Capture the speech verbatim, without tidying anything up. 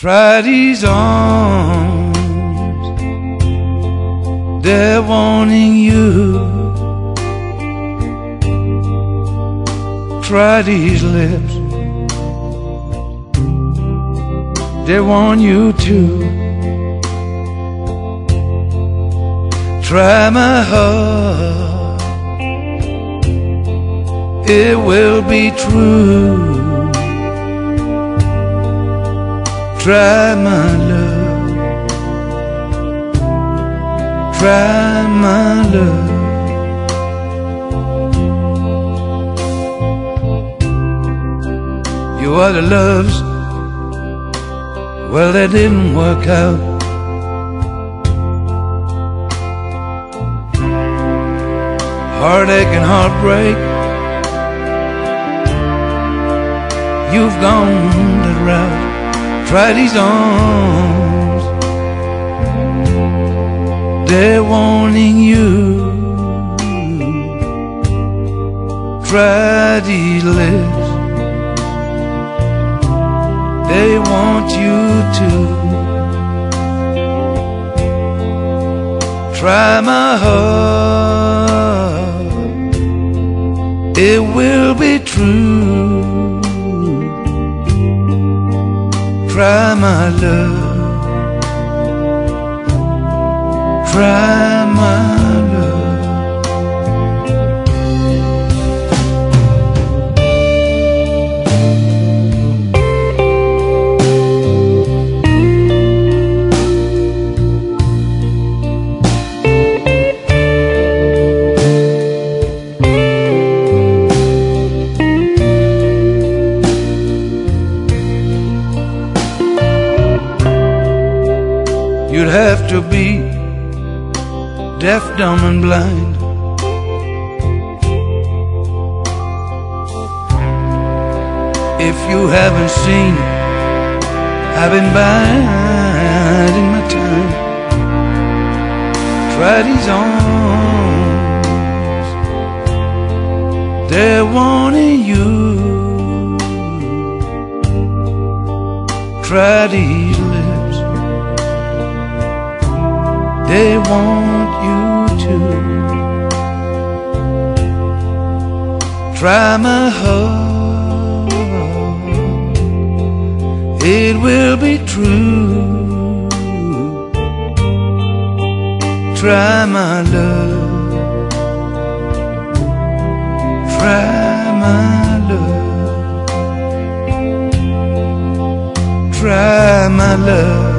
Try these arms, they're wanting you. Try these lips, they want you too. Try my heart, it will be true. Try my love, try my love. Your other loves, well, they didn't work out. Heartache and heartbreak, you've gone that route. Try these arms, they're wanting you. Try these lips, they want you to. Try my heart, it will be true. Try my love, try my love. You'd have to be deaf, dumb, and blind if you haven't seen I've been biding my time. Try these arms, they're wanting you. Try these lips, they want you to. Try my heart, it will be true. Try my love, try my love, try my love.